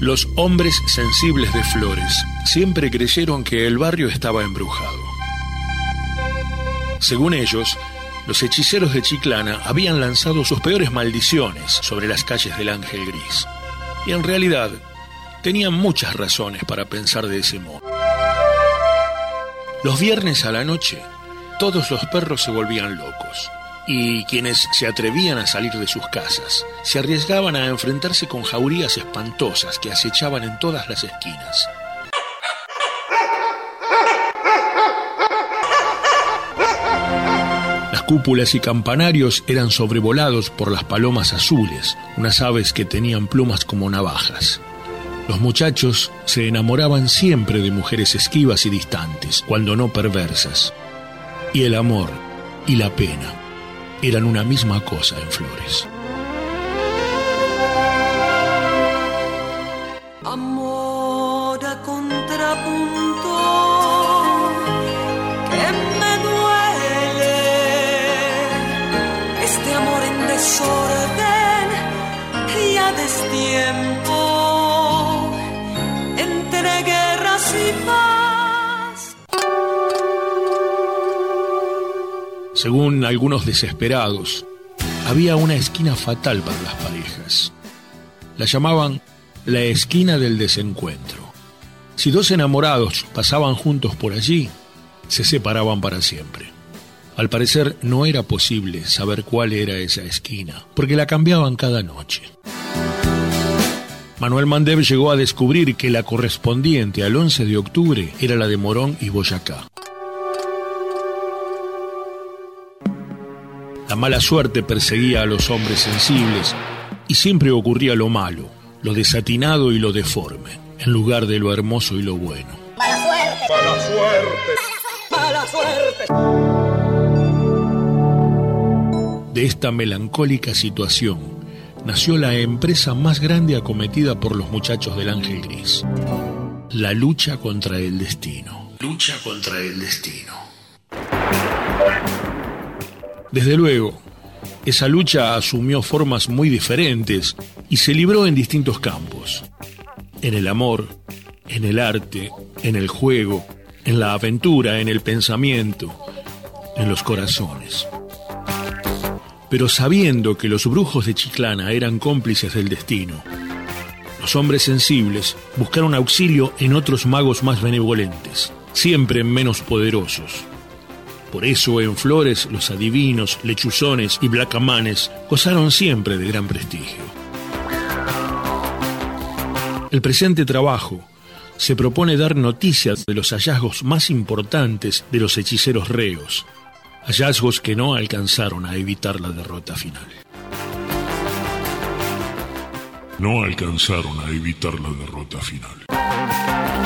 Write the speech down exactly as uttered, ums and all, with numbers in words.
Los hombres sensibles de Flores siempre creyeron que el barrio estaba embrujado. Según ellos, los hechiceros de Chiclana habían lanzado sus peores maldiciones sobre las calles del Ángel Gris. Y en realidad, tenían muchas razones para pensar de ese modo. Los viernes a la noche, todos los perros se volvían locos. Y quienes se atrevían a salir de sus casas se arriesgaban a enfrentarse con jaurías espantosas que acechaban en todas las esquinas. Las cúpulas y campanarios eran sobrevolados por las palomas azules, unas aves que tenían plumas como navajas. Los muchachos se enamoraban siempre de mujeres esquivas y distantes, cuando no perversas. Y el amor y la pena eran una misma cosa en Flores. Amor a contrapunto que me duele, este amor en desorden y a destiempo, entre guerras y paz. Según algunos desesperados, había una esquina fatal para las parejas. La llamaban la esquina del desencuentro. Si dos enamorados pasaban juntos por allí, se separaban para siempre. Al parecer no era posible saber cuál era esa esquina, porque la cambiaban cada noche. Manuel Mandev llegó a descubrir que la correspondiente al once de octubre era la de Morón y Boyacá. La mala suerte perseguía a los hombres sensibles y siempre ocurría lo malo, lo desatinado y lo deforme, en lugar de lo hermoso y lo bueno. ¡Mala suerte! ¡Mala suerte! ¡Mala suerte! De esta melancólica situación nació la empresa más grande acometida por los muchachos del Ángel Gris: la lucha contra el destino. Lucha contra el destino. Desde luego, esa lucha asumió formas muy diferentes y se libró en distintos campos: en el amor, en el arte, en el juego, en la aventura, en el pensamiento, en los corazones. Pero sabiendo que los brujos de Chiclana eran cómplices del destino, los hombres sensibles buscaron auxilio en otros magos más benevolentes, siempre menos poderosos. Por eso en Flores los adivinos, lechuzones y blacamanes gozaron siempre de gran prestigio. El presente trabajo se propone dar noticias de los hallazgos más importantes de los hechiceros reos, hallazgos que no alcanzaron a evitar la derrota final. No alcanzaron a evitar la derrota final.